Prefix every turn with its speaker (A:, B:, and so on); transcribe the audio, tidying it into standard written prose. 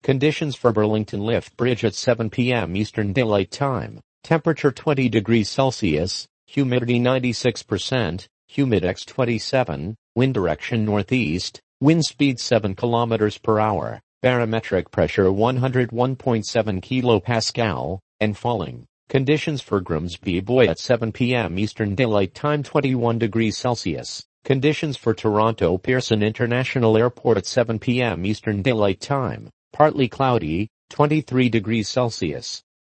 A: Conditions for Burlington Lift Bridge at 7 p.m. Eastern Daylight Time. Temperature 20 degrees Celsius, humidity 96%, humidex 27, wind direction northeast, wind speed 7 kilometers per hour, barometric pressure 101.7 kilopascal, and falling. Conditions for Grimsby Buoy at 7 p.m. Eastern Daylight Time 21 degrees Celsius. Conditions for Toronto Pearson International Airport at 7 p.m. Eastern Daylight Time. Partly cloudy, 23 degrees Celsius.